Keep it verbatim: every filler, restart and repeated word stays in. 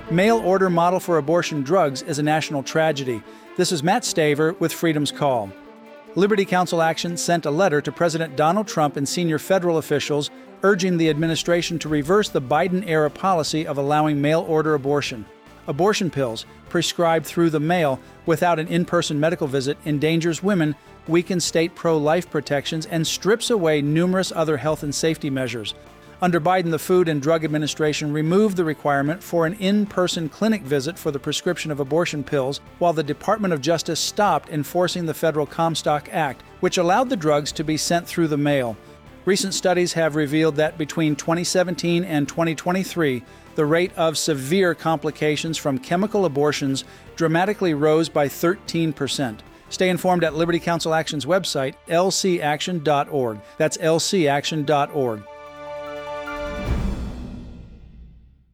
Mail order model for abortion drugs is a national tragedy. This is Matt Staver with Freedom's Call. Liberty Counsel Action sent a letter to President Donald Trump and senior federal officials urging the administration to reverse the Biden-era policy of allowing mail-order abortion. Abortion pills, prescribed through the mail without an in-person medical visit, endangers women, weakens state pro-life protections, and strips away numerous other health and safety measures. Under Biden, the Food and Drug Administration removed the requirement for an in-person clinic visit for the prescription of abortion pills, while the Department of Justice stopped enforcing the federal Comstock Act, which allowed the drugs to be sent through the mail. Recent studies have revealed that between twenty seventeen and twenty twenty-three, the rate of severe complications from chemical abortions dramatically rose by thirteen percent. Stay informed at Liberty Counsel Action's website, L C action dot org. That's L C action dot org.